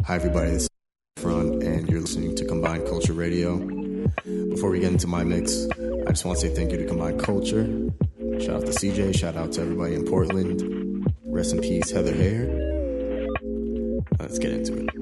Hi everybody, this is Front and you're listening to Combined Culture Radio. Before we get into my mix, I just want to say thank you to Combined Culture. Shout out to CJ, shout out to everybody in Portland. Rest in peace, Heather Hare. Let's get into it.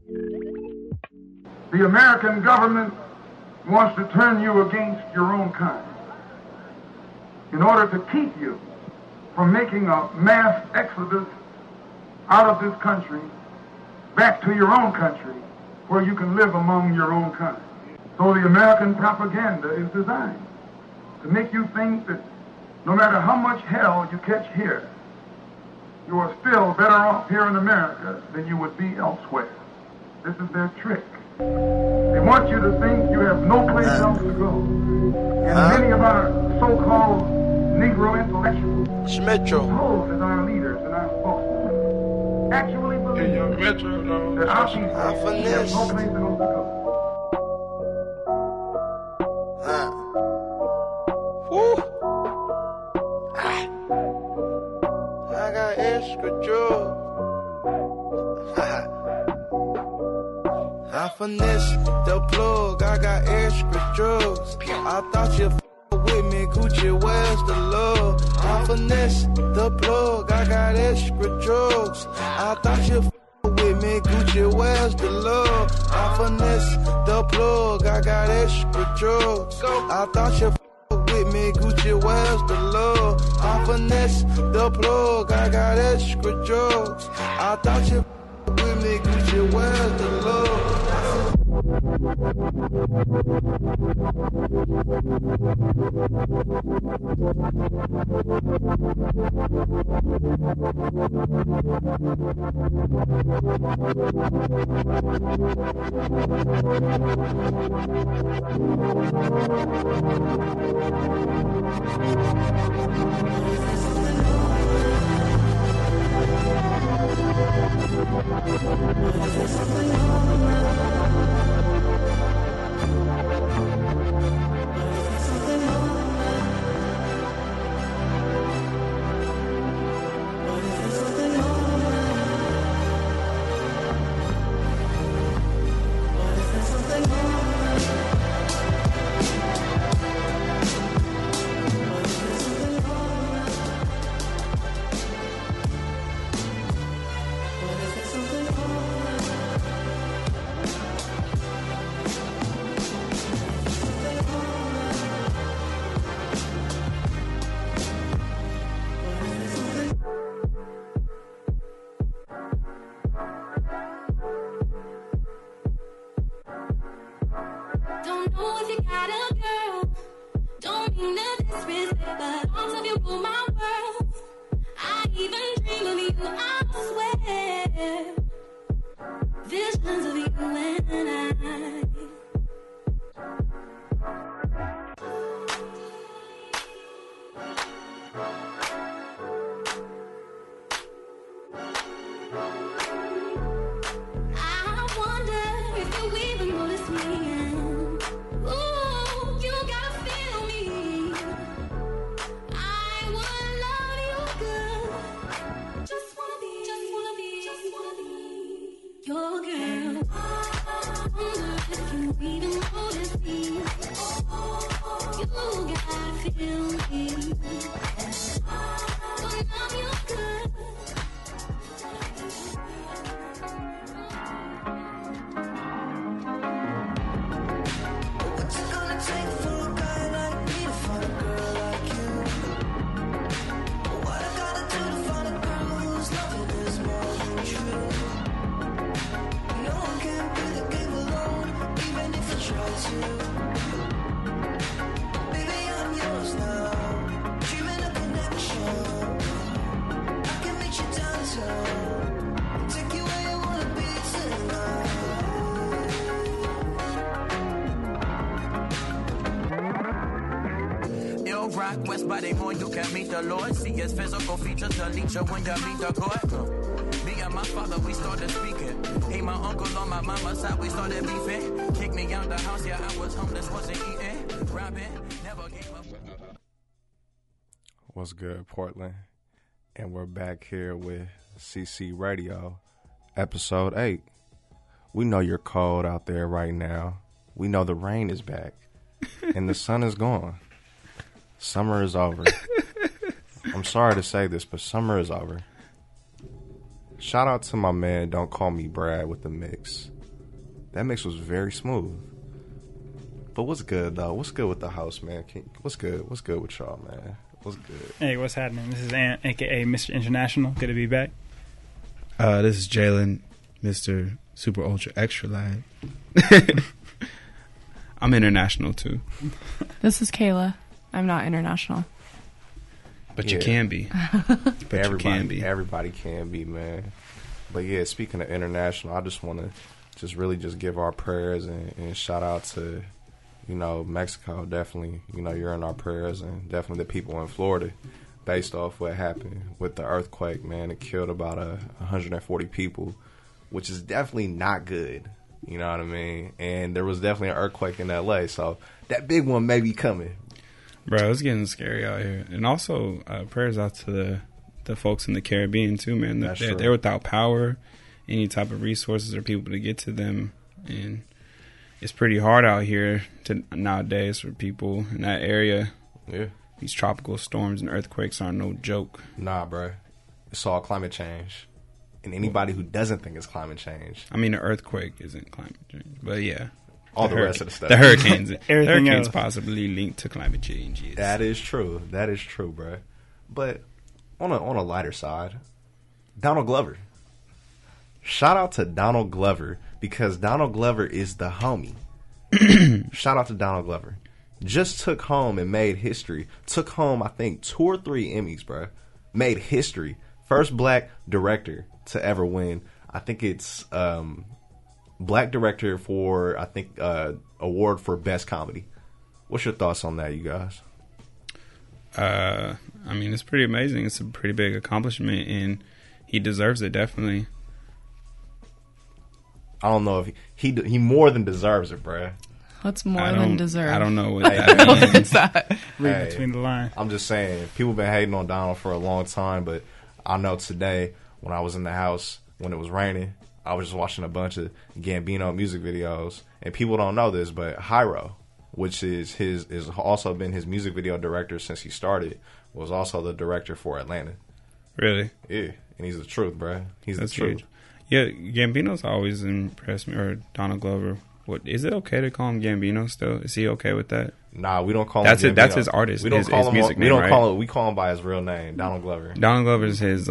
The American government wants to turn you against your own kind in order to keep you from making a mass exodus out of this country back to your own country where you can live among your own kind. So the American propaganda is designed to make you think that no matter how much hell you catch here, you are still better off here in America than you would be elsewhere. This is their trick. They want you to think you have no place else to go. And many of our so-called Negro intellectuals, posed as our leaders and our spokesmen, actually believe that our people have no place else to go. I got extra drugs. I finesse the plug, I got extra drugs. I thought you with me, Gucci, where's the love? I finesse the plug, I got extra drugs. I thought you with me, Gucci, where's the love? I finesse the plug, I got extra drugs. I thought you with me, Gucci, where's the love? I finesse the plug, I got extra drugs. I thought you with me, Gucci, where's the love? West by the moon, you can meet the Lord. See his physical features, delete you when you meet the court. Me and my father, we started speaking. He my uncle on my mama's side, we started beefing. Kicked me out the house, yeah, I was homeless, wasn't eating. Robbing, never gave up. What's good, Portland? And we're back here with CC Radio, episode 8. we know you're cold out there right now. We know the rain is back and the sun is gone. Summer is over. I'm sorry to say this, but summer is over. Shout out to my man, Don't Call Me Brad, with the mix. That mix was very smooth. But what's good, though? What's good with the house, man? What's good? What's good with y'all, man? What's good? Hey, what's happening? This is Ant, a.k.a. Mr. International. Good to be back. This is Jalen, Mr. Super Ultra Extra Lad. I'm international, too. This is Kayla. I'm not international. But you can be. Everybody can be, man. But yeah, speaking of international, I just want to really give our prayers and shout out to, Mexico. Definitely, you're in our prayers, and definitely the people in Florida, based off what happened with the earthquake, man. It killed about 140 people, which is definitely not good. You know what I mean? And there was definitely an earthquake in L.A., so that big one may be coming. Bro, it's getting scary out here. And also, prayers out to the folks in the Caribbean, too, man. They're without power, any type of resources or people to get to them. And it's pretty hard out here nowadays for people in that area. Yeah. These tropical storms and earthquakes aren't no joke. Nah, bro. It's all climate change. And anybody who doesn't think it's climate change. I mean, an earthquake isn't climate change. But, yeah. All the rest of the stuff. The hurricanes. Everything else. Possibly linked to climate change. Yes. That is true, bro. But on a lighter side, Donald Glover. Shout out to Donald Glover, because Donald Glover is the homie. Shout out to Donald Glover. Just took home and made history. Took home, I think, 2 or 3 Emmys, bro. Made history. First black director to ever win. I think it's black director for, I think, award for best comedy. What's your thoughts on that, you guys? I mean, it's pretty amazing. It's a pretty big accomplishment, and he deserves it, definitely. I don't know if he more than deserves it, bruh. What's more than deserve? I don't know what that means. Read between the lines. I'm just saying, people been hating on Donald for a long time, but I know today when I was in the house when it was raining, I was just watching a bunch of Gambino music videos, and people don't know this, but Hyro, which is also been his music video director since he started, was also the director for Atlanta. Really? Yeah, and he's the truth, bruh. He's That's the truth. huge. Yeah, Gambino's always impressed me, or Donald Glover. What is it okay to call him Gambino still? Is he okay with that? Nah, we don't call him Gambino. That's his artist. We don't his, call his him music we name, don't right? call it. We call him by his real name, Donald Glover. Donald Glover is his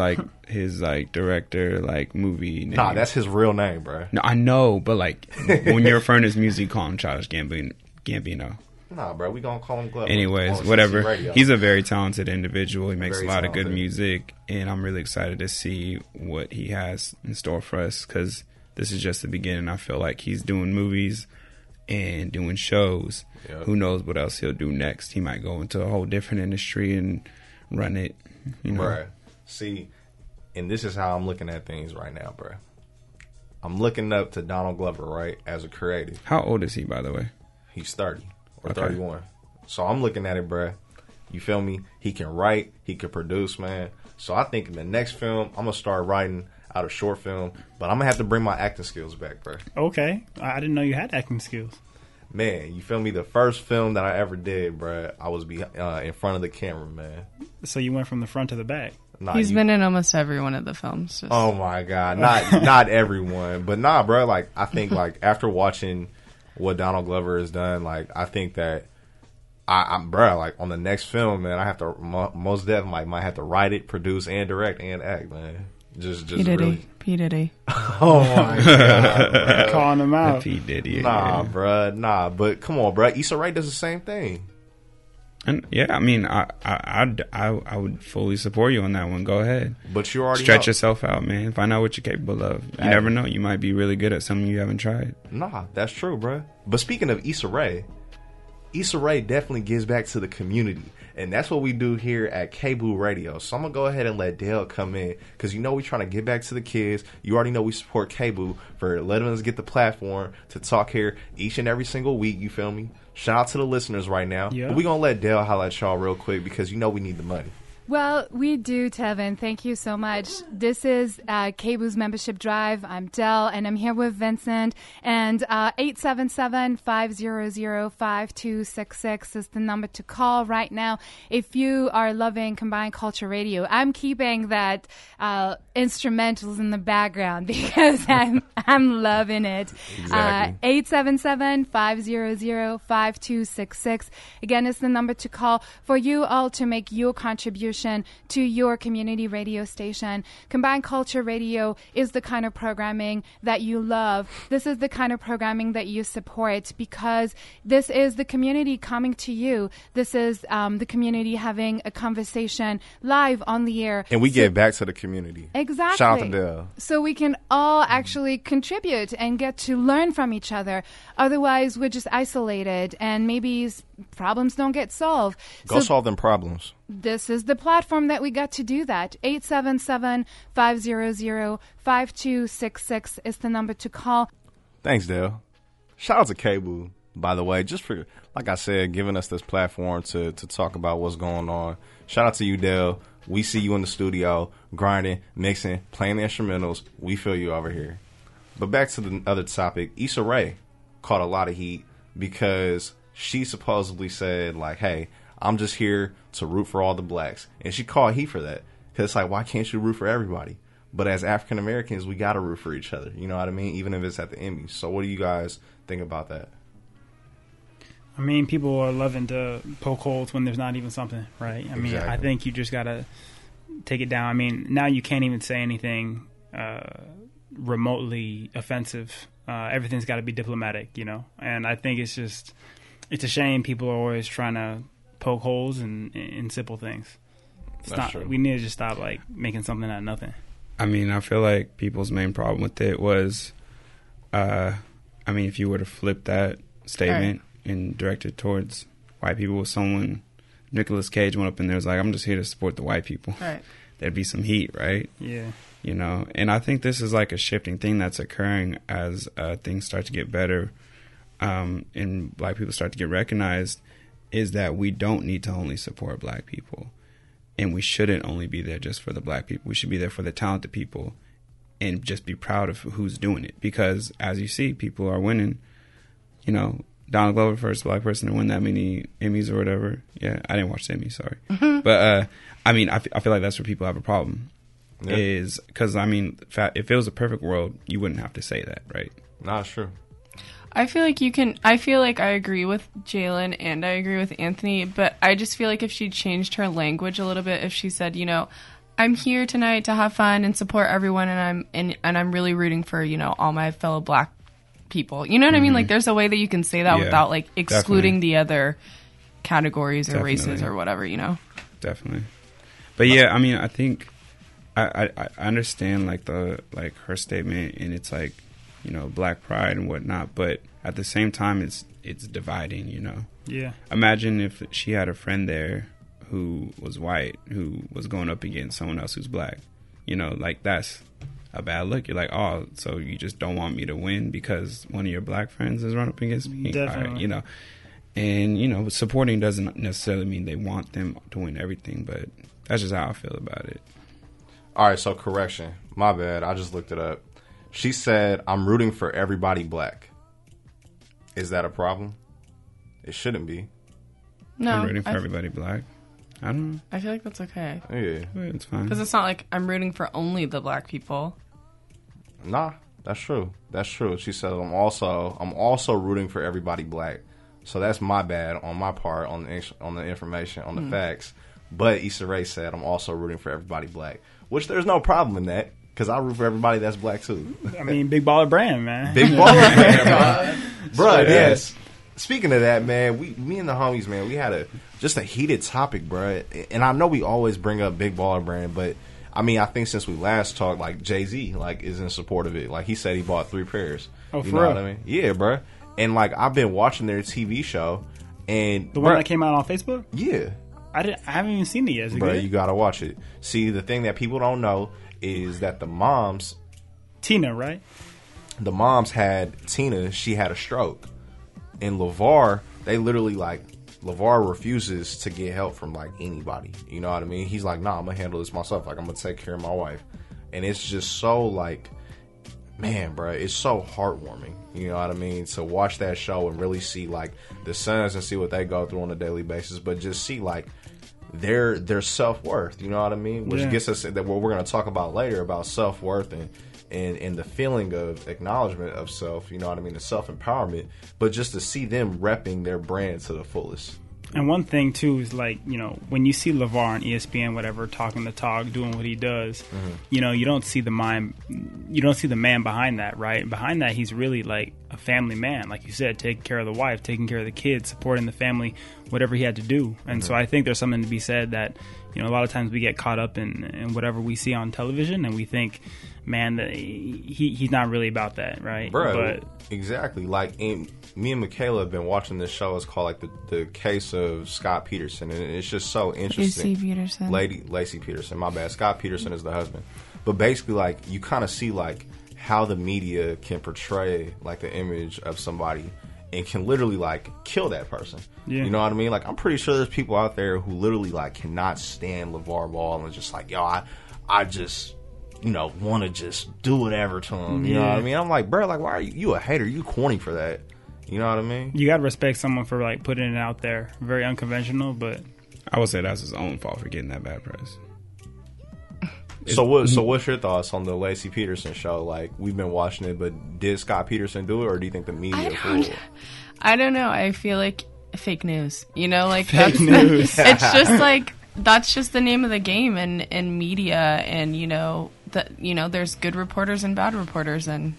director movie name. Nah, that's his real name, bro. No, I know, but when you're referring to his music, call him Childish Gambino. Nah, bro, we gonna call him Glover. Anyways, whatever. He's a very talented individual. He makes a lot of good music, and I'm really excited to see what he has in store for us, because this is just the beginning. I feel like he's doing movies and doing shows. Yep. Who knows what else he'll do next? He might go into a whole different industry and run it. Bruh, see, and this is how I'm looking at things right now, bruh. I'm looking up to Donald Glover, right, as a creative. How old is he, by the way? He's 30 or 31. So I'm looking at it, bruh. You feel me? He can write. He can produce, man. So I think in the next film, I'm going to start writing out of short film, but I'm going to have to bring my acting skills back, bruh. Okay. I didn't know you had acting skills. Man, you feel me? The first film that I ever did, bruh, I was in front of the camera, man. So you went from the front to the back. Nah, He's been in almost every one of the films. Just... Oh, my God. Not everyone. But nah, bruh, I think, after watching what Donald Glover has done, I think that I'm on the next film, man, I have to most definitely might have to write it, produce, and direct and act, man. Just P. Diddy. Oh my God, calling him out. P. Diddy. Nah, bruh, nah. But come on, bruh. Issa Rae does the same thing. And yeah, I mean, I would fully support you on that one. Go ahead. But you already stretch yourself out, man. Find out what you're capable of. You never know. You might be really good at something you haven't tried. Nah, that's true, bruh. But speaking of Issa Rae definitely gives back to the community. And that's what we do here at K-Boo Radio. So I'm going to go ahead and let Dale come in, because we're trying to get back to the kids. You already know we support K-Boo for letting us get the platform to talk here each and every single week. You feel me? Shout out to the listeners right now. Yeah. But we're going to let Dale highlight y'all real quick, because we need the money. Well, we do, Tevin. Thank you so much. This is KBOO's Membership Drive. I'm Del, and I'm here with Vincent. And 877-500-5266 is the number to call right now if you are loving Combined Culture Radio. I'm keeping that instrumentals in the background because I'm loving it. Exactly. 877-500-5266. Again, it's the number to call for you all to make your contribution to your community radio station. Combined Culture Radio is the kind of programming that you love. This is the kind of programming that you support because this is the community coming to you. This is the community having a conversation live on the air. And we give back to the community. Exactly. Shout out to Dell. So we can all actually contribute and get to learn from each other. Otherwise, we're just isolated and maybe problems don't get solved. Go solve them problems. This is the platform that we got to do that. 877-500-5266 is the number to call. Thanks, Dale. Shout out to KBOO, by the way, just for, like I said, giving us this platform to talk about what's going on. Shout out to you, Dale. We see you in the studio, grinding, mixing, playing the instrumentals. We feel you over here. But back to the other topic, Issa Rae caught a lot of heat because she supposedly said, like, hey, I'm just here to root for all the blacks. And she caught heat for that. Because it's like, why can't you root for everybody? But as African Americans, we got to root for each other. You know what I mean? Even if it's at the Emmys. So what do you guys think about that? I mean, people are loving to poke holes when there's not even something, right? I mean, I think you just got to take it down. I mean, now you can't even say anything remotely offensive. Everything's got to be diplomatic, you know? And I think it's a shame people are always trying to poke holes in simple things. We need to just stop like making something out of nothing. I mean, I feel like people's main problem with it was, if you were to flip that statement and direct it towards white people with someone, Nicolas Cage went up in there and was like, I'm just here to support the white people. Right. There'd be some heat, right? Yeah. You know, and I think this is like a shifting thing that's occurring as things start to get better and black people start to get recognized, is that we don't need to only support black people. And we shouldn't only be there just for the black people. We should be there for the talented people and just be proud of who's doing it. Because as you see, people are winning. You know, Donald Glover, first black person to win that many Emmys or whatever. Yeah, I didn't watch the Emmys, sorry. But, I feel like that's where people have a problem. Yeah. Is because, if it was a perfect world, you wouldn't have to say that, right? Nah, sure. I feel like I agree with Jalen and I agree with Anthony, but I just feel like if she changed her language a little bit, if she said, you know, I'm here tonight to have fun and support everyone and I'm really rooting for, you know, all my fellow black people. You know what I mean? Like there's a way that you can say that without like excluding the other categories or races or whatever, you know? Definitely. But yeah, I think I understand like her statement, and it's like, you know, black pride and whatnot, but at the same time, it's dividing, you know? Yeah. Imagine if she had a friend there who was white, who was going up against someone else who's black. You know, like, that's a bad look. You're like, oh, so you just don't want me to win because one of your black friends has run up against me? Definitely. Right, you know? And, you know, supporting doesn't necessarily mean they want them to win everything, but that's just how I feel about it. All right, so correction. My bad. I just looked it up. She said, I'm rooting for everybody black. Is that a problem? It shouldn't be. No. I'm rooting for everybody black. I don't know. I feel like that's okay. Yeah. It's fine. Because it's not like I'm rooting for only the black people. Nah, that's true. That's true. She said, I'm also rooting for everybody black. So that's my bad on my part on the information, on the facts. But Issa Rae said, I'm also rooting for everybody black. Which there's no problem in that. Because I root for everybody that's black, too. I mean, big baller brand, man. Big baller brand, bro. Yes. Speaking of that, man, me and the homies, man, we had just a heated topic, bro. And I know we always bring up big baller brand, but, I think since we last talked, like, Jay-Z, like, is in support of it. Like, he said he bought 3 pairs. Oh, you for know real? what I mean? Yeah, bro. And, like, I've been watching their TV show, and... The one that came out on Facebook? Yeah. I haven't even seen it yet. Is it bro, good? You gotta watch it. See, the thing that people don't know is that the moms... Tina, right? The moms had... Tina, she had a stroke. And LeVar, they literally, like, LeVar refuses to get help from like anybody. You know what I mean? He's like, nah, I'm gonna handle this myself. Like, I'm gonna take care of my wife. And it's just so like, man, bro, it's so heartwarming. You know what I mean? To watch that show and really see like the sons and see what they go through on a daily basis, but just see like their self-worth. You know what I mean? Which gets us that what we're gonna talk about later about self-worth and the feeling of acknowledgement of self, you know what I mean, the self-empowerment, but just to see them repping their brand to the fullest. And one thing, too, is like, you know, when you see LeVar on ESPN, whatever, talking the talk, doing what he does, you know, you don't see the man behind that, right? Behind that, he's really like a family man, like you said, taking care of the wife, taking care of the kids, supporting the family, whatever he had to do. And so I think there's something to be said that, you know, a lot of times we get caught up in whatever we see on television and we think, man, that he's not really about that, right? Bro, exactly. Like, me and Michaela have been watching this show. It's called like the case of Scott Peterson, and it's just so interesting. Lacey Peterson. Lacey Peterson, my bad. Scott Peterson is the husband. But basically, like, you kind of see like how the media can portray like the image of somebody and can literally like kill that person. Yeah. You know what I mean? Like, I'm pretty sure there's people out there who literally like cannot stand LeVar Ball and just like, yo, I just, you know, want to just do whatever to him. You know what I mean? I'm like, bro, like, why are you a hater? You corny for that. You know what I mean? You got to respect someone for like putting it out there. Very unconventional, but I would say that's his own fault for getting that bad press. So what's your thoughts on the Lacey Peterson show? Like, we've been watching it, but did Scott Peterson do it, or do you think the media fooled? I don't know. I feel like fake news. You know, like fake news. It's just like that's just the name of the game in media, and you know that there's good reporters and bad reporters, and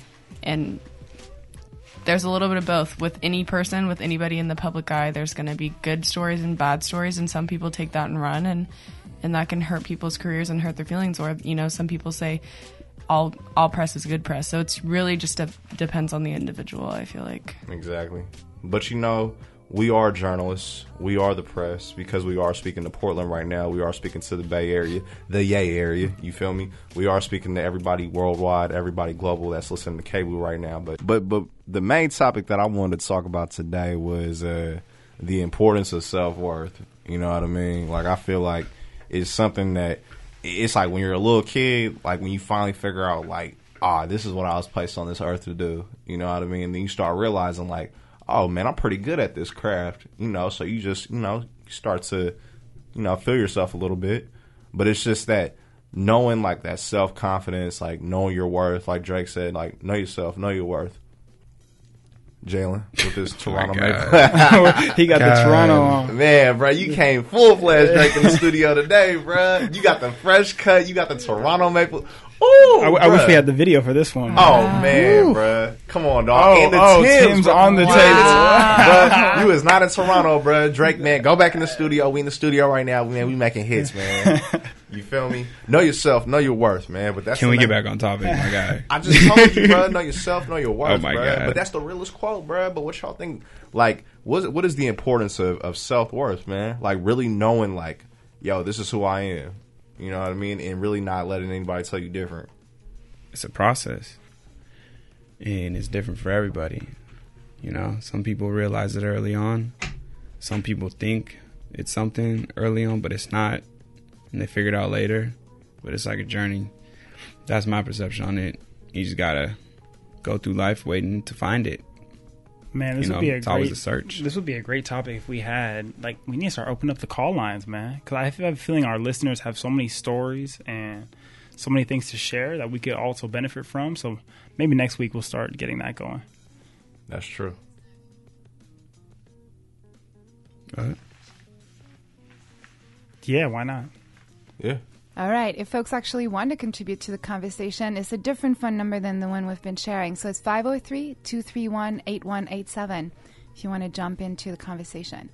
there's a little bit of both with any person, with anybody in the public eye. There's going to be good stories and bad stories, and some people take that and run, and that can hurt people's careers and hurt their feelings. Or, you know, some people say all press is good press. So it's really just depends on the individual, I feel like. Exactly. But, you know, we are journalists. We are the press because we are speaking to Portland right now. We are speaking to the Bay Area, the Yay area. You feel me? We are speaking to everybody worldwide, everybody global that's listening to cable right now. But the main topic that I wanted to talk about today was the importance of self-worth. You know what I mean? Like, I feel like it's something that it's like when you're a little kid, like when you finally figure out like, this is what I was placed on this earth to do. You know what I mean? And then you start realizing like, oh man, I'm pretty good at this craft, you know, so you just, you know, start to, you know, feel yourself a little bit. But it's just that knowing like that self-confidence, like knowing your worth, like Drake said, like know yourself, know your worth. Jalen with his Toronto Maple. He got the Toronto on. Man, bro, you came full-fledged Drake in the studio today, bro. You got the fresh cut. You got the Toronto Maple. Ooh, I wish we had the video for this one. Oh, man, bro. Come on, dog. And the Tim's on the table. Bro, you is not in Toronto, bro. Drake, man, go back in the studio. We in the studio right now. Man, we making hits, man. You feel me? Know yourself, know your worth, man. But that's Can we get back on topic, my guy? I just told you, bro. Know yourself, know your worth, oh my bro. God. But that's the realest quote, bro. But what y'all think? Like, what is the importance of self-worth, man? Like, really knowing, like, yo, this is who I am. You know what I mean? And really not letting anybody tell you different. It's a process. And it's different for everybody. You know, some people realize it early on. Some people think it's something early on, but it's not. And they figure it out later. But it's like a journey. That's my perception on it. You just gotta go through life waiting to find it. Man, this would be it's always a search. This would be a great topic if we had, like, we need to start opening up the call lines, man. Because I have a feeling our listeners have so many stories and so many things to share that we could also benefit from. So maybe next week we'll start getting that going. That's true. Go ahead. Yeah, why not? Yeah. All right. If folks actually want to contribute to the conversation, it's a different phone number than the one we've been sharing. So it's 503-231-8187 if you want to jump into the conversation.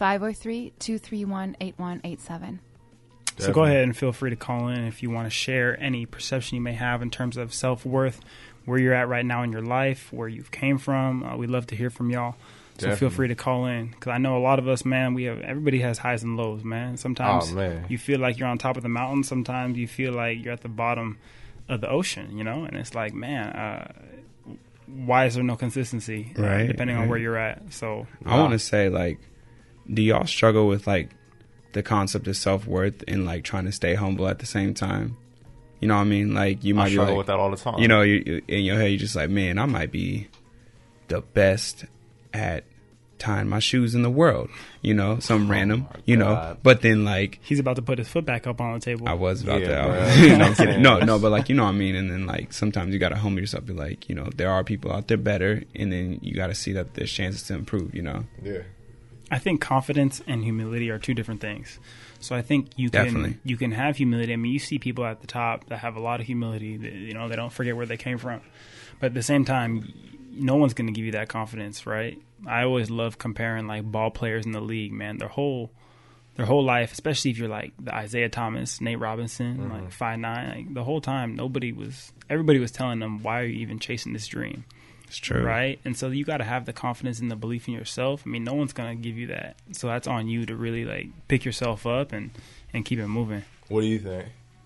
503-231-8187. So go ahead and feel free to call in if you want to share any perception you may have in terms of self-worth, where you're at right now in your life, where you've came from. We'd love to hear from y'all. So Definitely. Feel free to call in, because I know a lot of us, man, everybody has highs and lows, man. Sometimes you feel like you're on top of the mountain. Sometimes you feel like you're at the bottom of the ocean, you know? And it's like, man, why is there no consistency, right, depending on where you're at? So I want to say, like, do y'all struggle with like the concept of self-worth and like trying to stay humble at the same time? You know what I mean? Like you might be struggle like, with that all the time. You know, you in your head you're just like, man, I might be the best at tying my shoes in the world, you know, some random, you know, but then like he's about to put his foot back up on the table. I was about to, no, I'm kidding. No, but like, you know what I mean? And then like, sometimes you got to humble yourself, be like, you know, there are people out there better, and then you got to see that there's chances to improve, you know? Yeah. I think confidence and humility are two different things. So I think you can have humility. I mean, you see people at the top that have a lot of humility, that, you know, they don't forget where they came from. But at the same time, no one's going to give you that confidence, right? I always love comparing like ball players in the league, man. Their whole life, especially if you're like the Isaiah Thomas, Nate Robinson, like 5'9", like the whole time everybody was telling them, why are you even chasing this dream? It's true. Right? And so you got to have the confidence and the belief in yourself. I mean, no one's going to give you that. So that's on you to really like pick yourself up and keep it moving. What do you think?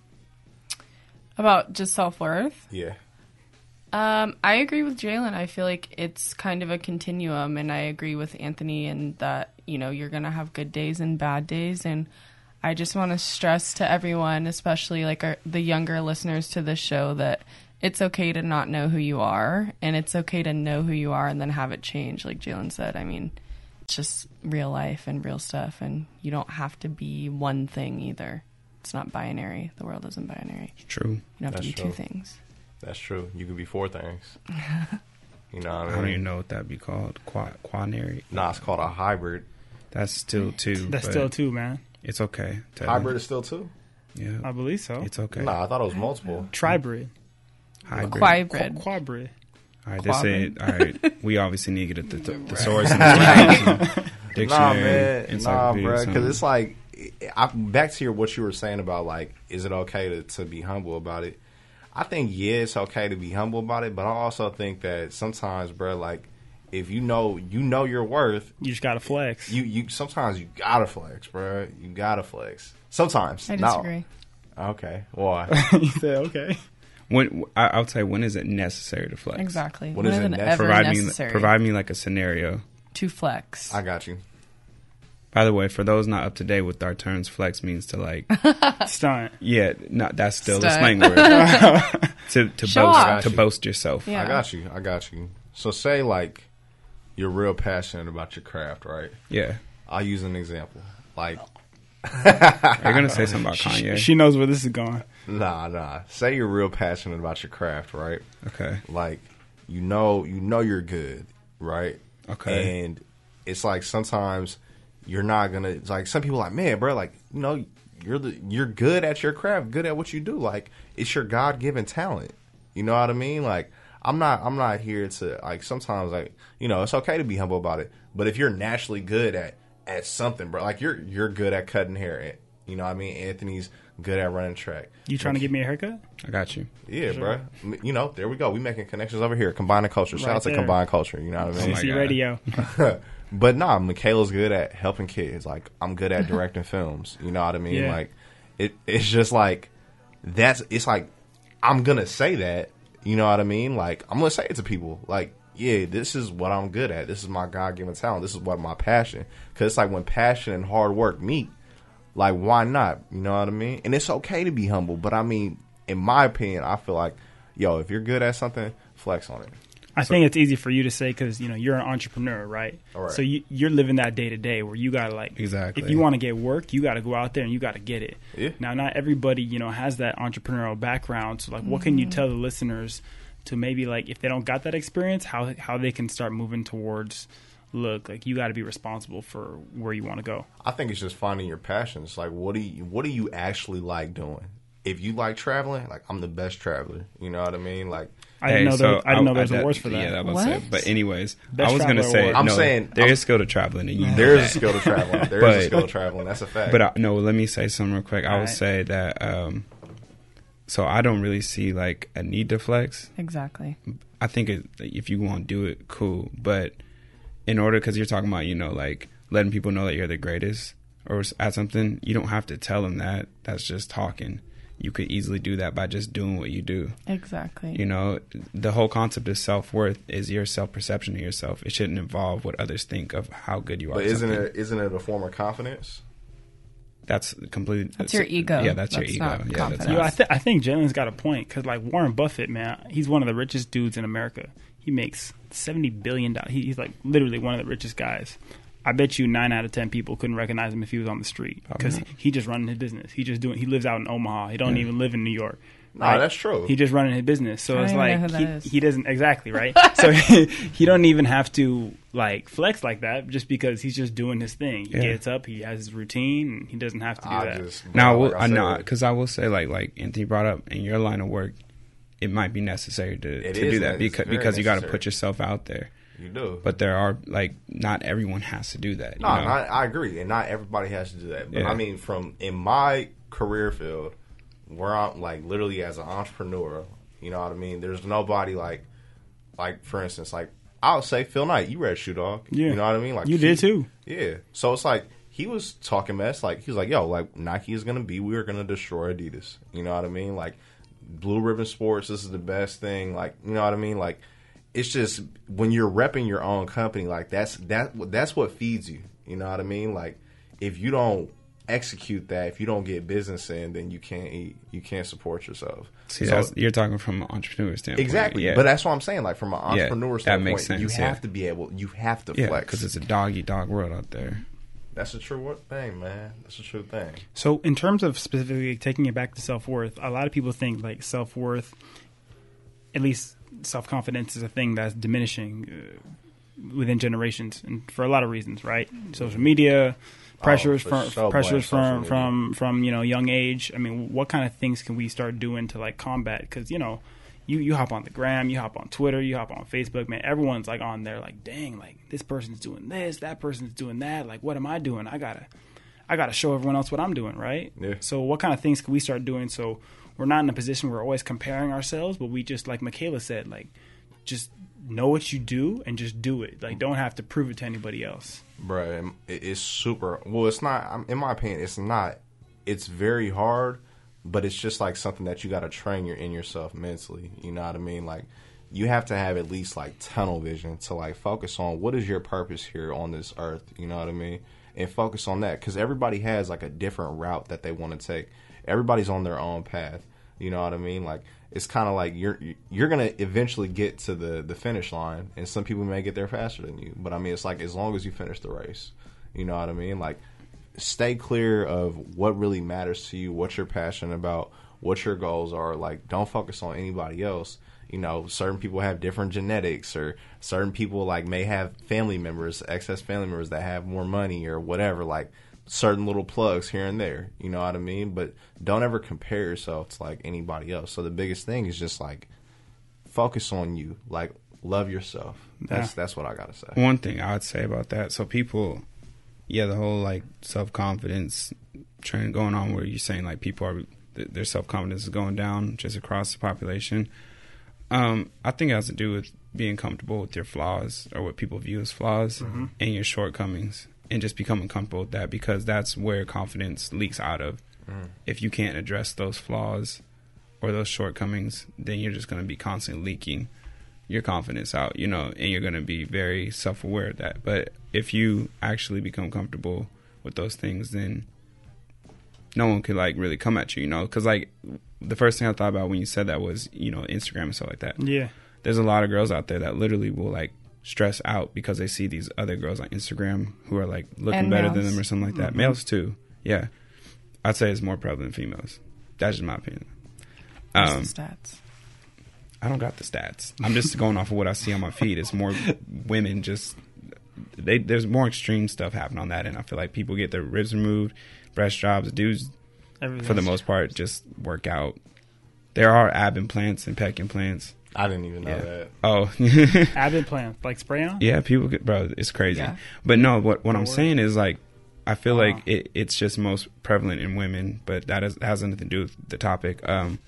About just self-worth? Yeah. I agree with Jalen. I feel like it's kind of a continuum, and I agree with Anthony in that, you know, you're going to have good days and bad days. And I just want to stress to everyone, especially like the younger listeners to this show, that it's okay to not know who you are, and it's okay to know who you are and then have it change. Like Jalen said, I mean, it's just real life and real stuff, and you don't have to be one thing either. It's not binary. The world isn't binary. It's true. You don't have to be two things. That's true. You could be four things. You know what I mean? I don't even know what that'd be called. Quinary. Nah, it's called a hybrid. That's still two. That's still two, man. It's okay. Hybrid is still two? Yeah. I believe so. It's okay. Nah, I thought it was multiple. Tribrid. Hybrid. Quabrid. All right, that's it. All right, we obviously need to get the thesaurus and the dictionary. Nah, bro, because it's like, back to what you were saying about, like, is it okay to be humble about it? I think, yeah, it's okay to be humble about it, but I also think that sometimes, bro, like, if you know your worth, you just gotta flex. You sometimes you gotta flex, bro. You gotta flex. Sometimes. I disagree. No. Okay. Why? You said okay. I would say, when is it necessary to flex? Exactly. When is it necessary? Provide me like a scenario to flex. I got you. By the way, for those not up to date with our terms, flex means to like stunt. Yeah, that's still a slang word. to boast yourself. Yeah. I got you. So say like you're real passionate about your craft, right? Yeah. I'll use an example. Like you're gonna say something about Kanye. She knows where this is going. Nah. Say you're real passionate about your craft, right? Okay. Like you know you're good, right? Okay. And it's like sometimes you're not gonna, like, some people are like, man, bro, like, you know, you're good at your craft, good at what you do. Like, it's your God-given talent. You know what I mean? Like, I'm not here to, like, sometimes, like, you know, it's okay to be humble about it. But if you're naturally good at something, bro, like, you're good at cutting hair. You know what I mean? Anthony's good at running track. You trying to get me a haircut? I got you. Yeah, sure. Bro. You know, there we go. We making connections over here. Combining culture. Shout out to Combined Culture. You know what I mean? CC Radio. But nah, Michaela's good at helping kids. Like, I'm good at directing films. You know what I mean? Yeah. Like, it's just like, it's like, I'm going to say that. You know what I mean? Like, I'm going to say it to people. Like, yeah, this is what I'm good at. This is my God-given talent. This is what my passion. Because it's like when passion and hard work meet, like, why not? You know what I mean? And it's okay to be humble. But, I mean, in my opinion, I feel like, yo, if you're good at something, flex on it. I think it's easy for you to say because, you know, you're an entrepreneur, right? All right. So you're living that day to day where you got to, like, exactly. If you want to get work, you got to go out there and you got to get it. Yeah. Now, not everybody, you know, has that entrepreneurial background. So, like, what can you tell the listeners to maybe, like, if they don't got that experience, how they can start moving towards, look, like, you got to be responsible for where you want to go? I think it's just finding your passions. Like, what do you actually like doing? If you like traveling, like, I'm the best traveler. You know what I mean? Like, I didn't know there was awards for that. Yeah, that was it. But anyways, Best I was going to say, I'm saying there is skill to traveling. And there is a skill to traveling. There is a skill to traveling. That's a fact. But let me say something real quick. I would say that, so I don't really see like a need to flex. Exactly. I think if you want to do it, cool. But in order, because you're talking about, you know, like letting people know that you're the greatest or at something, you don't have to tell them that. That's just talking. you could easily do that by just doing what you do. Exactly. You know, the whole concept of self-worth is your self-perception of yourself. It shouldn't involve what others think of how good you are. But isn't it a form of confidence? That's completely. That's your ego. Yeah, that's your ego. Yeah, I think Jalen's got a point because, like, Warren Buffett, man, he's one of the richest dudes in America. He makes $70 billion. He's like literally one of the richest guys. I bet you 9 out of 10 people couldn't recognize him if he was on the street because he just running his business. He lives out in Omaha. He don't even live in New York. Right? No, that's true. He just running his business. So it's like he doesn't exactly right. So he don't even have to like flex like that just because he's just doing his thing. He gets up, he has his routine, and he doesn't have to do that. Now, because I will say, like Anthony brought up, in your line of work, it might be necessary to do that because you got to put yourself out there. You do. But there are, like, not everyone has to do that. No, I agree. And not everybody has to do that. But I mean, in my career field, where I'm, like, literally as an entrepreneur, you know what I mean? There's nobody, like for instance, like, I'll say Phil Knight, you read Shoe Dog. Yeah. You know what I mean? Like you did too. Yeah. So it's like, he was talking mess. Like, he was like, yo, like, Nike is going to we are going to destroy Adidas. You know what I mean? Like, Blue Ribbon Sports, this is the best thing. Like, you know what I mean? Like, it's just when you're repping your own company, like that's what feeds you. You know what I mean? Like, if you don't execute that, if you don't get business in, then you can't eat. You can't support yourself. See, you're talking from an entrepreneur standpoint. Exactly. Yeah. But that's what I'm saying. Like, from an entrepreneur standpoint, that makes sense, you have to be able. You have to flex because it's a dog-eat-dog world out there. That's a true thing, man. That's a true thing. So, in terms of specifically taking it back to self-worth, a lot of people think like self-worth, at least self-confidence, is a thing that's diminishing within generations, and for a lot of reasons, right? Social media, pressures from young age. I mean, what kind of things can we start doing to like combat? Because you hop on the gram, you hop on Twitter, you hop on Facebook, man. Everyone's like on there, like, dang, like this person's doing this, that person's doing that. Like, what am I doing? I gotta show everyone else what I'm doing, right? Yeah. So, what kind of things can we start doing so we're not in a position where we're always comparing ourselves, but we just, like Michaela said, like, just know what you do and just do it. Like, don't have to prove it to anybody else. Bruh, it's super. Well, it's not. In my opinion, it's not. It's very hard. But it's just like something that you got to train in yourself mentally. You know what I mean? Like, you have to have at least like tunnel vision to like focus on what is your purpose here on this earth. You know what I mean? And focus on that, because everybody has like a different route that they want to take. Everybody's on their own path. You know what I mean? Like, it's kind of like you're gonna eventually get to the finish line, and some people may get there faster than you. But I mean, it's like as long as you finish the race. You know what I mean? Like, stay clear of what really matters to you, what you're passionate about, what your goals are. Like, don't focus on anybody else. You know, certain people have different genetics, or certain people like may have family members, excess family members that have more money or whatever, like certain little plugs here and there. You know what I mean? But don't ever compare yourself to like anybody else. So the biggest thing is just like focus on you. Like, love yourself. That's what I gotta say. One thing I would say about that, so people, the whole like self-confidence trend going on where you're saying like people are, their self-confidence is going down just across the population. I think it has to do with being comfortable with your flaws, or what people view as flaws, and your shortcomings, and just becoming comfortable with that, because that's where confidence leaks out of. If you can't address those flaws or those shortcomings, then you're just going to be constantly leaking your confidence out, and you're going to be very self-aware of that. But if you actually become comfortable with those things, then no one could like really come at you, because like the first thing I thought about when you said that was, Instagram and stuff like that. Yeah. There's a lot of girls out there that literally will like stress out because they see these other girls on Instagram who are like looking better than them or something like that. Males too. Yeah. I'd say it's more prevalent in females. That's just my opinion. What's the stats? I don't got the stats. I'm just going off of what I see on my feed. It's more women just, there's more extreme stuff happening on that end. I feel like people get their ribs removed, breast jobs. Dudes, for the most part, just work out. There are ab implants and pec implants. I didn't even know that. Oh. Ab implant, like spray on? Yeah, people get, bro, it's crazy. Yeah. But no, what I'm saying is like, I feel like it's just most prevalent in women, but that has nothing to do with the topic.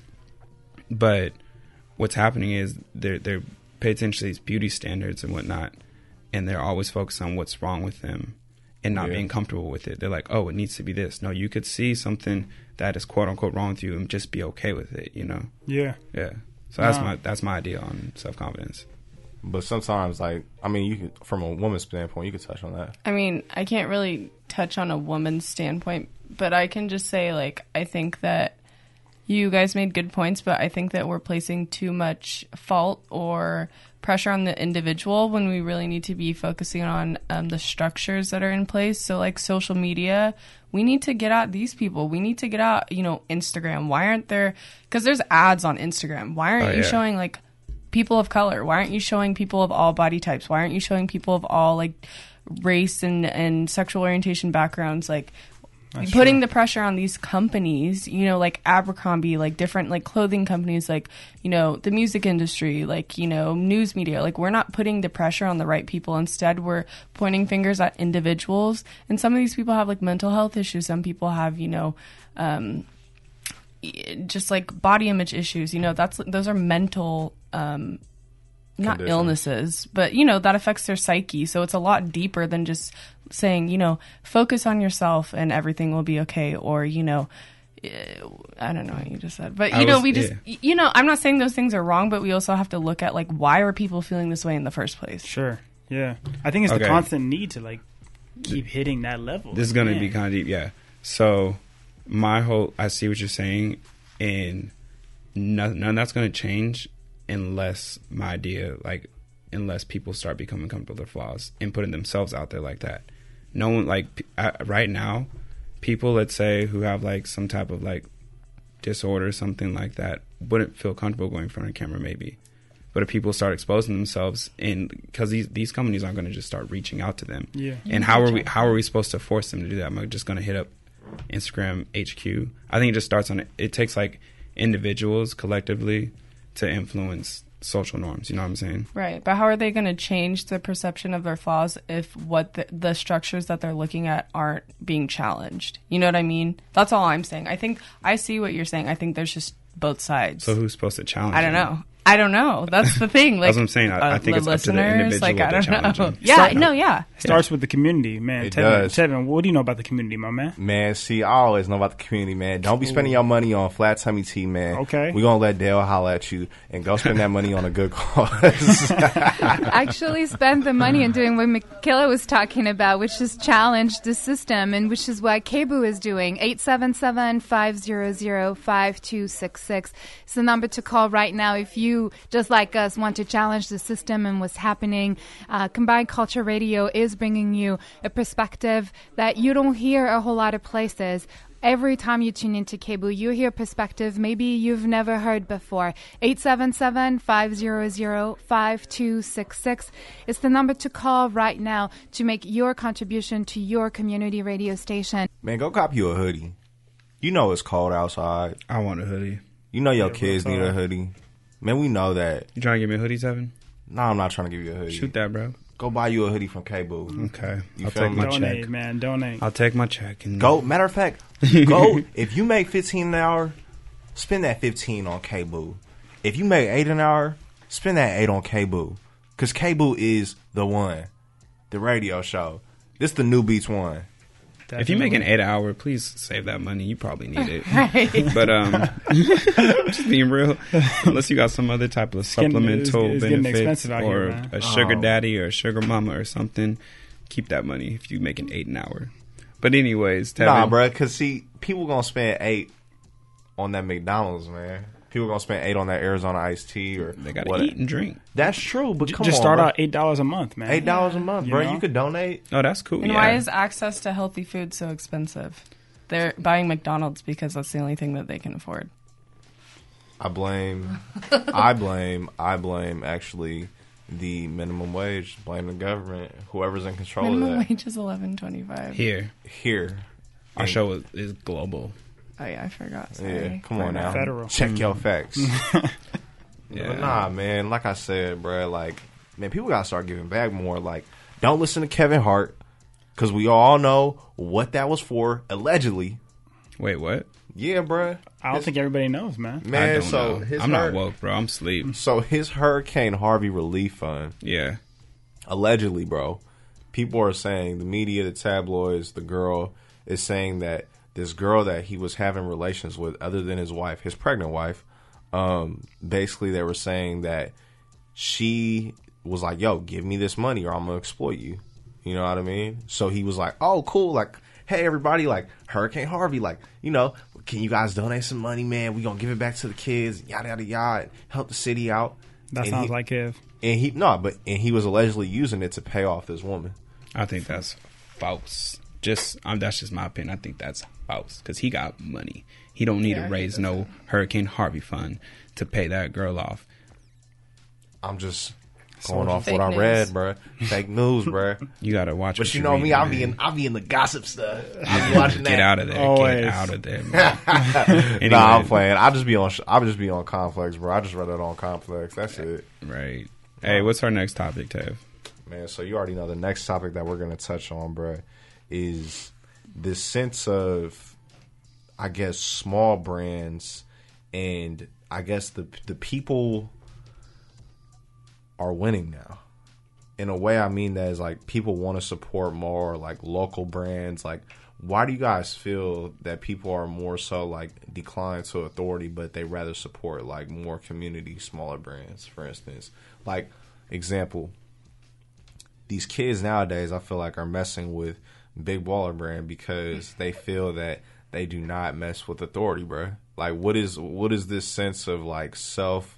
But what's happening is they're pay attention to these beauty standards and whatnot, and they're always focused on what's wrong with them. and not being comfortable with it. They're like, oh, it needs to be this. No, you could see something that is quote unquote wrong with you and just be okay with it, you know? Yeah. Yeah. So that's my idea on self-confidence. But sometimes, like, I mean, you can, from a woman's standpoint, you could touch on that. I mean, I can't really touch on a woman's standpoint, but I can just say, like, I think that you guys made good points, but I think that we're placing too much fault or pressure on the individual when we really need to be focusing on the structures that are in place. So, like, social media, we need to get at these people. We need to get out, you know, Instagram. Why aren't there, because there's ads on Instagram. Why aren't you showing, like, people of color? Why aren't you showing people of all body types? Why aren't you showing people of all, like, race and sexual orientation backgrounds? Like, that's putting true. The pressure on these companies, you know, like Abercrombie, like different, like, clothing companies, like, you know, the music industry, like, you know, news media. Like, we're not putting the pressure on the right people. Instead, we're pointing fingers at individuals. And some of these people have, like, mental health issues. Some people have, you know, just, like, body image issues. You know, those are mental not illnesses, but, you know, that affects their psyche. So it's a lot deeper than just saying, you know, focus on yourself and everything will be okay. Or, you know, I don't know what you just said, but, you know, you know, I'm not saying those things are wrong, but we also have to look at, like, why are people feeling this way in the first place? Sure. Yeah. I think it's the constant need to, like, keep hitting that level. This is going to be kind of deep. Yeah. So I see what you're saying, and none of that's going to change unless unless people start becoming comfortable with their flaws and putting themselves out there like that. No one, like, right now, people, let's say, who have, like, some type of, like, disorder, something like that, wouldn't feel comfortable going in front of the camera, maybe. But if people start exposing themselves, and because these companies aren't going to just start reaching out to them. Yeah. And how are we supposed to force them to do that? Am I just going to hit up Instagram HQ? I think it just starts on it takes, like, individuals collectively to influence social norms, you know what I'm saying? Right, but how are they going to change the perception of their flaws if what the structures that they're looking at aren't being challenged? You know what I mean? That's all I'm saying. I think I see what you're saying. I think there's just both sides. So who's supposed to challenge I don't know. That's the thing. Like, that's what I'm saying. I think it's up to the individual. Like, I don't know. Yeah, Starts with the community, man. Tevin, what do you know about the community, my man? Man, see, I always know about the community, man. Don't be spending your money on flat tummy tea, man. Okay. We're going to let Dale holler at you and go spend that money on a good cause. Actually spend the money on doing what Michaela was talking about, which is challenge the system, and which is what KBOO is doing. 877-500-5266. It's the number to call right now if you, just like us, want to challenge the system and what's happening. Combined Culture Radio is bringing you a perspective that you don't hear a whole lot of places. Every time you tune into KBOO, you hear perspective maybe you've never heard before. 877-500-5266 is the number to call right now to make your contribution to your community radio station. Man, go cop you a hoodie. You know it's cold outside. I want a hoodie. You know your kids need a hoodie. Man, we know that. You trying to give me a hoodie, Tevin? No, I'm not trying to give you a hoodie. Shoot that, bro. Go buy you a hoodie from KBOO. Okay. I'll take my check. Man, donate. I'll take my check. And go. Matter of fact, go. If you make $15 an hour, spend that $15 on KBOO. If you make $8 an hour, spend that $8 on KBOO. Because KBOO is the one. The radio show. This the New Beats one. Definitely. If you make an 8 hour, please save that money. You probably need it. But just being real, unless you got some other type of supplemental benefits or a sugar daddy or a sugar mama or something, keep that money if you make an 8 an hour. But anyways, Tevin. Nah, bro, because see, people gonna spend 8 on that McDonald's, man. People gonna spend 8 on that Arizona iced tea or they gotta eat and drink. That's true, but come on, just start bro. out $8 a month, man. $8 a month, bro. You could donate. Oh, that's cool. And why is access to healthy food so expensive? They're buying McDonald's because that's the only thing that they can afford. I blame actually the minimum wage. Blame the government. Whoever's in control of that. Minimum wage is $11.25 here. Our show is global. Oh, yeah, I forgot. Sorry. Yeah, come on now. Federal. Check your facts. Yeah. But nah, man, like I said, bro, like, man, people got to start giving back more. Like, don't listen to Kevin Hart, because we all know what that was for, allegedly. Wait, what? Yeah, bro. I don't think everybody knows, man. Man, I don't know. I'm not woke, bro. I'm asleep. So his Hurricane Harvey relief fund. Yeah. Allegedly, bro. people are saying, the media, the tabloids, the girl is saying that this girl that he was having relations with, other than his wife, his pregnant wife, basically they were saying that she was like, yo, give me this money or I'm going to exploit you. You know what I mean? So he was like, oh, cool. Like, hey, everybody, like, Hurricane Harvey, like, you know, can you guys donate some money, man? We going to give it back to the kids, yada, yada, yada, help the city out. That sounds like Kev. And he was allegedly using it to pay off this woman. I think that's false. That's just my opinion. I think that's false because he got money. He don't need to raise no Hurricane Harvey fund to pay that girl off. I'm just going off what I read, bro. Fake news, bro. You gotta watch. But you know me, I'll be in the gossip stuff. I'll be watching that. Get out of there. Always. Get out of there. Anyway. Nah, I'm playing. I'll just be on Complex, bro. I just read that on Complex. That's it. Right. Hey, what's our next topic, Tev? Man, so you already know the next topic that we're gonna touch on, bro, is this sense of, I guess, small brands, and I guess the people are winning now. In a way, I mean that is like people want to support more like local brands. Like, why do you guys feel that people are more so like declined to authority, but they rather support like more community, smaller brands? For instance, like example, these kids nowadays, I feel like, are messing with Big Baller Brand because they feel that they do not mess with authority, bro. Like, what is this sense of like self?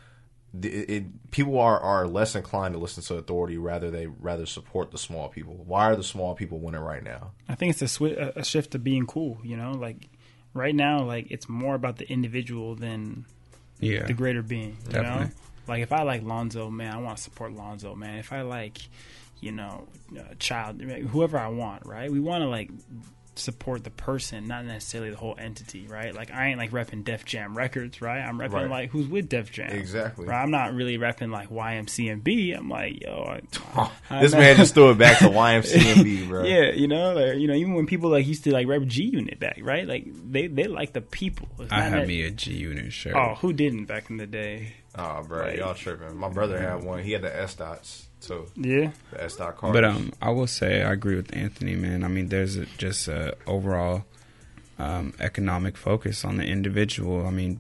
People are less inclined to listen to authority, rather support the small people. Why are the small people winning right now? I think it's a shift to being cool. You know, like right now, like it's more about the individual than the greater being. You know, like if I like Lonzo, man, I want to support Lonzo, man. If I like, you know, Child, whoever I want, right? We want to like support the person, not necessarily the whole entity, right? Like I ain't like repping Def Jam Records, right? I'm repping like who's with Def Jam, exactly. Right? I'm not really repping like YMCMB. I'm like, yo, this man just threw it back to YMCMB, bro. Yeah, you know, like, you know, even when people like used to like rep G Unit back, right? Like they like the people. I had me a G Unit shirt. Oh, who didn't back in the day? Oh, bro, like, y'all tripping. My brother had one. He had the S dots. So yeah, the S dot card. But I will say I agree with Anthony, man. I mean, there's just a overall economic focus on the individual. I mean,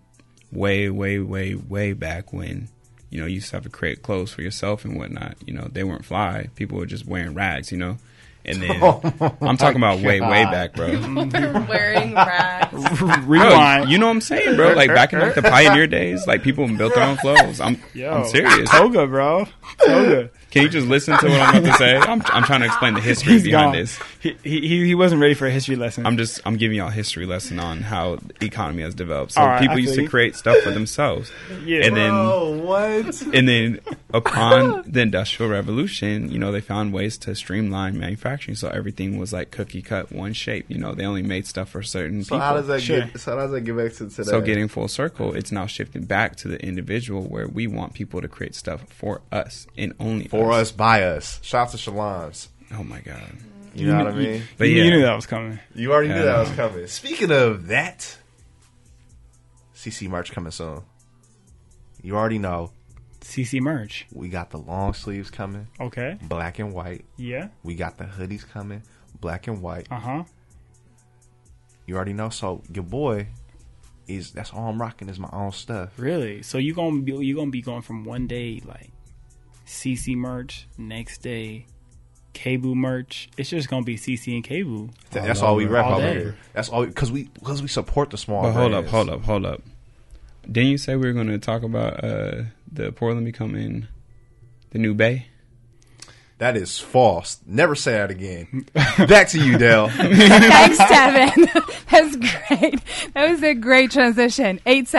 way back when, you know, you used to have to create clothes for yourself and whatnot. You know, they weren't fly. People were just wearing rags, you know. And then I'm talking about way back, bro. They were wearing rags. Rewind. You know what I'm saying, bro? Like back in like the pioneer days, like people built their own clothes. I'm serious. Toga, bro. Toga. Can you just listen to what I'm about to say? I'm trying to explain the history behind this. He wasn't ready for a history lesson. I'm giving y'all a history lesson on how the economy has developed. So people used to create stuff for themselves. Yeah. And then what? And then upon the Industrial Revolution, you know, they found ways to streamline manufacturing, so everything was like cookie cut, one shape. You know, they only made stuff for certain people. How does that get back to today? So getting full circle, it's now shifting back to the individual, where we want people to create stuff for us and only for us, by us. Shout to Shalons. Oh my God. You know what I mean? But you knew that was coming. You already knew that was coming. Speaking of that, CC merch coming soon. You already know. CC merch. We got the long sleeves coming. Okay. Black and white. Yeah. We got the hoodies coming. Black and white. Uh-huh. You already know. So your boy that's all I'm rocking is my own stuff. Really? So you gonna be going from one day like CC merch, next day KBOO merch. It's just gonna be CC and KBOO. That's all we rep over here. That's all because we support the small. But brands. hold up. Didn't you say we were going to talk about the Portland becoming the new Bay? That is false. Never say that again. Back to you, Dale. Thanks, Devin. That's great. That was a great transition.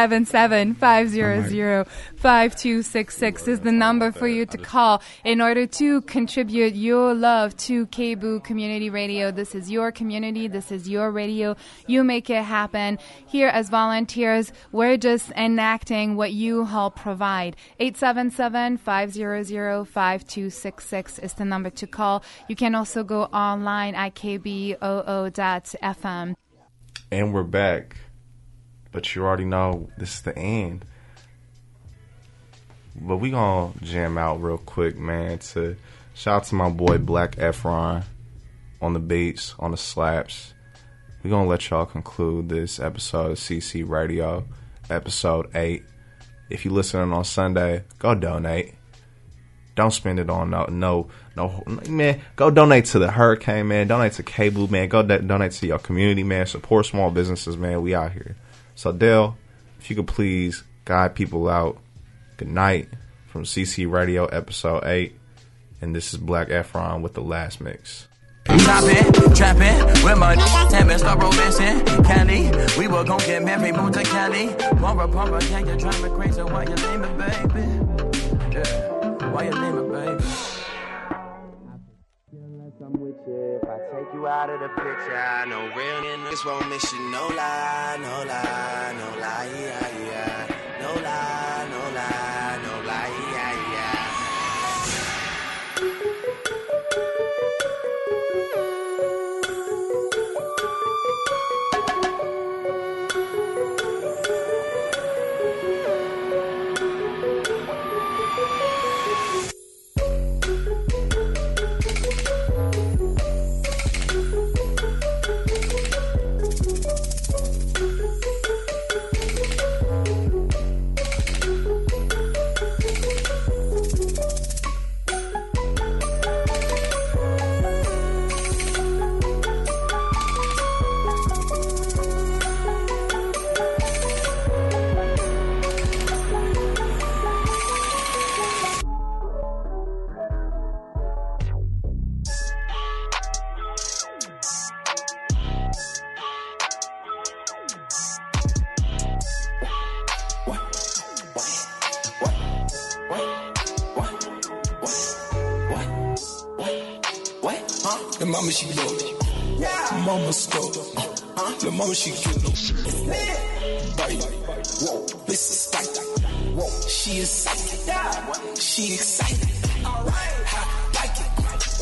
877-500-5266 is the number for you to call in order to contribute your love to KBOO Community Radio. This is your community. This is your radio. You make it happen. Here as volunteers, we're just enacting what you help provide. 877-500-5266 is the number to call. You can also go online at kboo.fm. And we're back. But you already know this is the end. But we gonna jam out real quick, man, to Shout out to my boy Black Efron on the beats, on the slaps. We're going to let y'all conclude this episode of CC Radio, episode 8. If you're listening on Sunday, go donate. Don't spend it on no, man. Go donate to the hurricane, man. Donate to Cable, man. Go donate to your community, man. Support small businesses, man. We out here. So, Dale, if you could please guide people out. Good night from CC Radio, episode 8. And this is Black Efron with the last mix. Trapping, with my time start romancing. Candy, we were gon' get married, move to Cali. Pumper, can you drive me crazy? Why you name it, baby? Yeah. Why you name it, baby? Unless I'm with you, if I take you out of the picture, I know real niggas won't miss you. No lie, yeah. No lie, yeah. The mama she low, mama stole. The mama she get no bite. Whoa, this is tight. Whoa, she is psychic. She excited. Hot like it.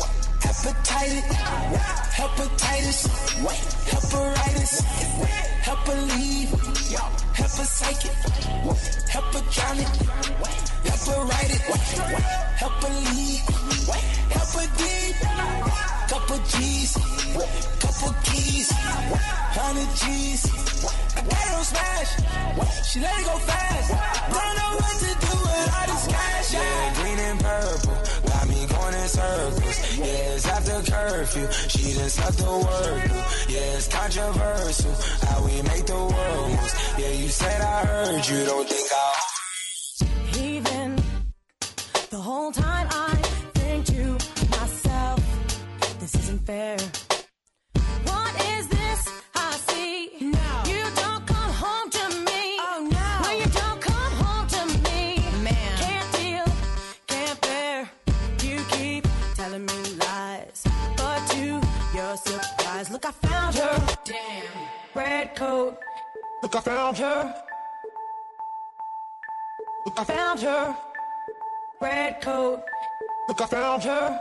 Hepatitis. Heparitis. Hepaleave. Hepapsychic. Hepatonic. Heparitis. Hepaleave. Hepad. Couple G's, couple keys, 100 G's. I got it on smash. She let it go fast. Don't know what to do with all this cash. Yeah, green and purple, got me going in circles. Yeah, it's after curfew. She done stuck the work through. Yeah, it's controversial how we make the world moves. Yeah, you said I heard you. Don't think I'll. Even the whole time I think to myself, this isn't fair. What is this I see? No. You don't come home to me. Oh no. When you don't come home to me, man, can't deal, can't bear. You keep telling me lies, but to your surprise, look, I found her. Damn. Red coat. Look, I found her. Look, I found her. Red coat. Look, I found her.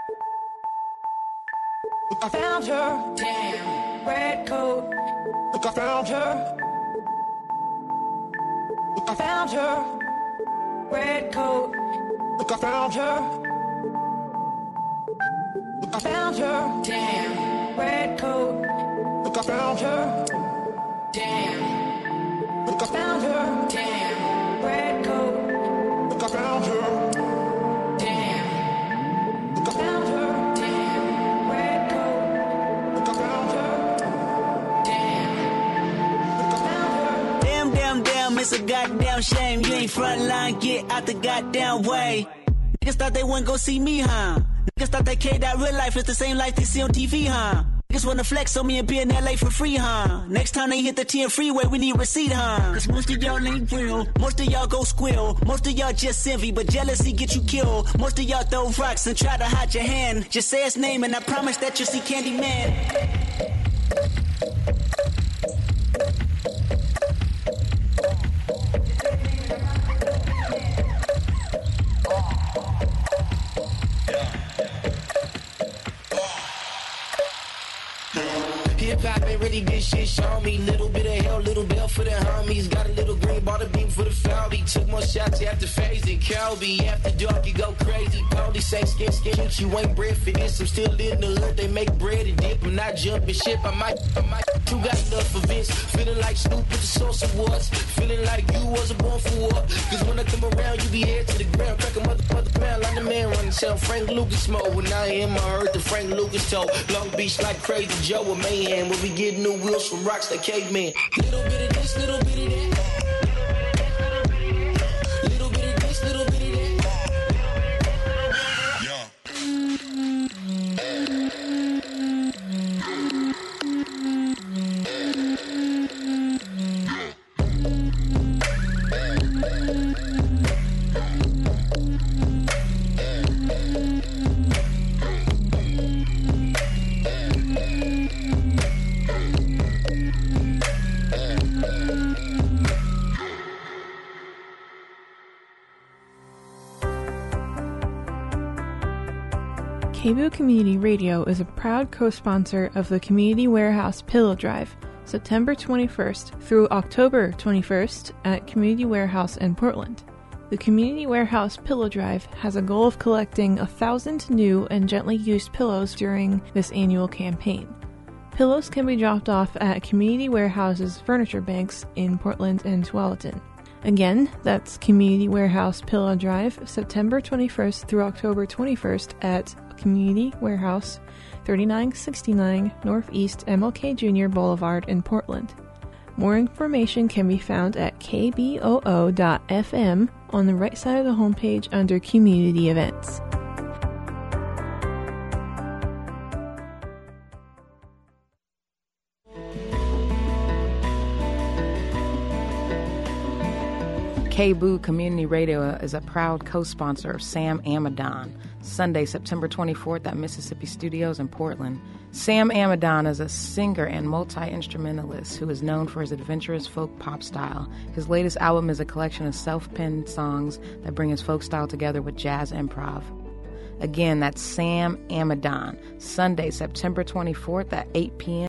Look, I found her. Damn. Red coat. Look, I found her. Look, I found her. Red coat. Look, I found her. Look, I found her. Damn. Red coat. Look, I found her. Damn. Look, I found her. Damn. Red coat. Look, I found her. Damn. Look, I found her. It's a goddamn shame you ain't frontline, get out the goddamn way. Niggas thought they wouldn't go see me, huh? Niggas thought that K that real life is the same life they see on TV, huh? Niggas wanna flex on me and be in LA for free, huh? Next time they hit the 10 freeway, we need receipt, huh? Cause most of y'all ain't real, most of y'all go squill, most of y'all just envy, but jealousy get you killed. Most of y'all throw rocks and try to hide your hand. Just say his name and I promise that you'll see Candyman. Hip-hop ain't really this shit show me. Little bit of hell, little bell for the homies. Got a little green, bought a beam for the Falby. Took more shots after phase and Kelby. After dark, you go crazy. Police say skin, you ain't bred for this. I'm still in the hood, they make bread and dip. I'm not jumping ship, I might. You got enough for Vince. Feeling like Snoop with the Source Awards. Feeling like you wasn't born for war. Cause when I come around, you be head to the ground. Crack a mother ground like the man running. Sound Frank Lucas mode. When I am, I heard the Frank Lucas told. Long Beach like Crazy Joe with Mayhem. When we get new wheels from rocks like Caveman. Little bit of this, little bit of that. Little bit of this, little bit of that. KBOO Community Radio is a proud co-sponsor of the Community Warehouse Pillow Drive, September 21st through October 21st at Community Warehouse in Portland. The Community Warehouse Pillow Drive has a goal of collecting 1,000 new and gently used pillows during this annual campaign. Pillows can be dropped off at Community Warehouse's Furniture Banks in Portland and Tualatin. Again, that's Community Warehouse Pillow Drive, September 21st through October 21st at Community Warehouse, 3969 Northeast MLK Jr. Boulevard in Portland. More information can be found at kboo.fm on the right side of the homepage under Community Events. KBOO Community Radio is a proud co-sponsor of Sam Amadon, Sunday, September 24th at Mississippi Studios in Portland. Sam Amadon is a singer and multi-instrumentalist who is known for his adventurous folk pop style. His latest album is a collection of self-penned songs that bring his folk style together with jazz improv. Again, that's Sam Amadon, Sunday, September 24th at 8 p.m.